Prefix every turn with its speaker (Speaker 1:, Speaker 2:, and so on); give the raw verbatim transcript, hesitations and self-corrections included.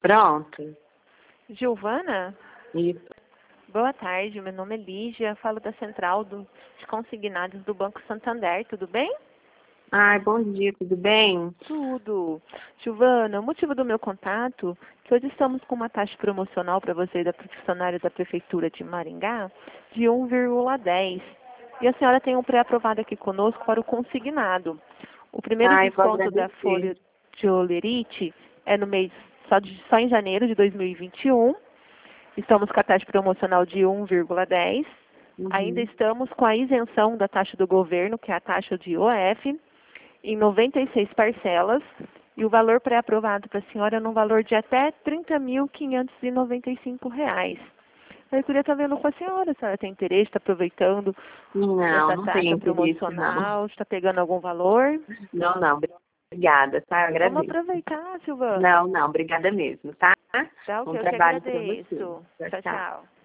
Speaker 1: Pronto.
Speaker 2: Giovana?
Speaker 1: Isso.
Speaker 2: Boa tarde, meu nome é Lígia, falo da Central do, de Consignados do Banco Santander, tudo bem?
Speaker 1: Ai, bom dia, tudo bem?
Speaker 2: Tudo. Giovana, o motivo do meu contato é que hoje estamos com uma taxa promocional para você da funcionária da Prefeitura de Maringá de um vírgula dez. E a senhora tem um pré-aprovado aqui conosco para o consignado. O primeiro
Speaker 1: Ai, vou
Speaker 2: desconto da
Speaker 1: agradecer.
Speaker 2: folha de Olerite é no mês, só, de, só em janeiro de dois mil e vinte e um. Estamos com a taxa promocional de um vírgula dez. Ainda
Speaker 1: Uhum.
Speaker 2: estamos com a isenção da taxa do governo, que é a taxa de O F, em noventa e seis parcelas. E o valor pré-aprovado para a senhora é no valor de até trinta mil quinhentos e noventa e cinco reais. Eu queria estar vendo com a senhora, se a senhora tem interesse, está aproveitando
Speaker 1: Não,
Speaker 2: dessa
Speaker 1: não
Speaker 2: taxa
Speaker 1: tenho interesse, não.
Speaker 2: promocional, está pegando algum valor.
Speaker 1: Não, não, obrigada, tá? Eu
Speaker 2: Vamos
Speaker 1: agradeço.
Speaker 2: aproveitar, Silvana.
Speaker 1: Não, não, obrigada mesmo, tá?
Speaker 2: Tá, o
Speaker 1: Bom
Speaker 2: que eu que
Speaker 1: trabalho para você.
Speaker 2: agradeço.
Speaker 1: Tchau,
Speaker 2: Tchau,
Speaker 1: tchau.
Speaker 2: tchau.